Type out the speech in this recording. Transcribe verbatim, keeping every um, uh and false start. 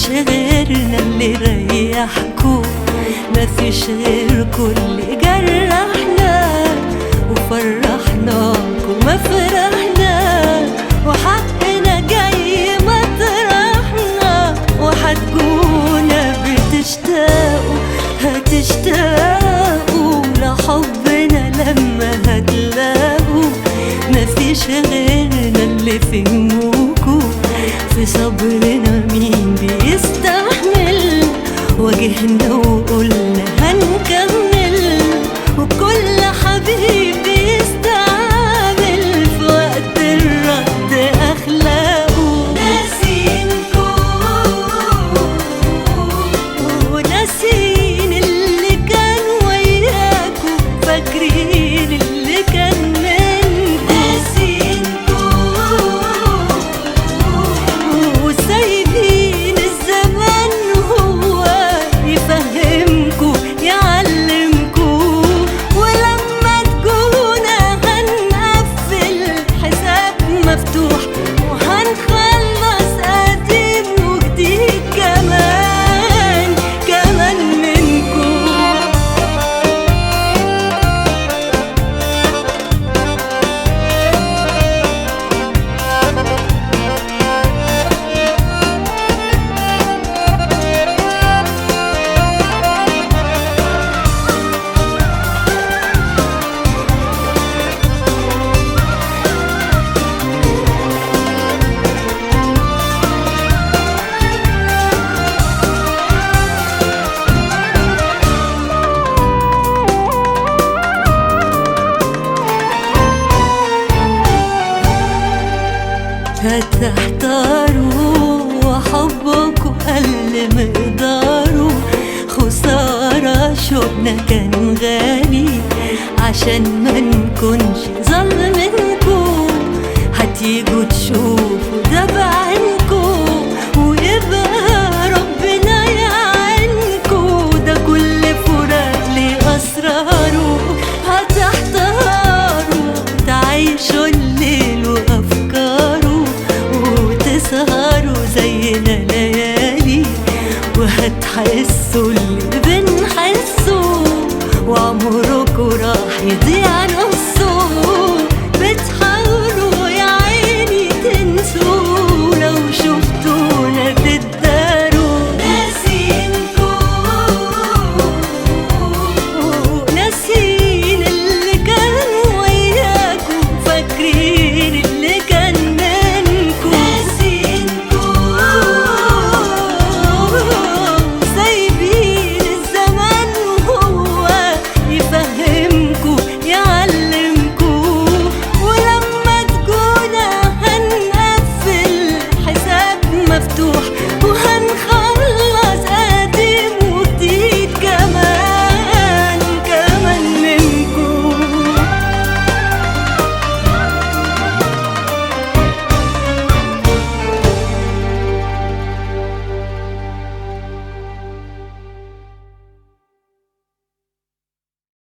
مفيش غيرنا اللي ريحكوا، مفيش غيركوا اللي جرحنا وفرحناكوا ما فرحنا، وحقنا جاي مطرحنا، وحتجونا بتشتاقوا هتشتاقوا لحبنا لما هتلاقوا. مفيش غيرنا اللي فهموكوا، في صبرنا مين بيستحمل، واجهنا وقلنا هنكمل، وكل حبيب بيستعمل في وقت الرد أخلاقه. ناسينكوا وناسين اللي كان وياكوا، فاكرين اللي كان منكوا. ناسينكوا وسايبين الزمان هو يفهمكوا يعلمكوا، ولما تجونا هنقفل حساب مفتوح، وهنخلص قديم وجديد كمان كمان منكوا. هتحتاروا وحبكوا قل مقداره، خسارة شوقنا كان غالي عشان ما نكونش ظالمينكوا. هتيجوا تشوفوا ده بعينكوا، ويبقى ربنا يعينكوا، ده كل فراق ليه أسراره. هتحتاروا تعيشوا الليل وأفكاره، وتسهروا زينا ليالي، وهتحسوا اللي بنحسه، وعمركوا راح يضيع.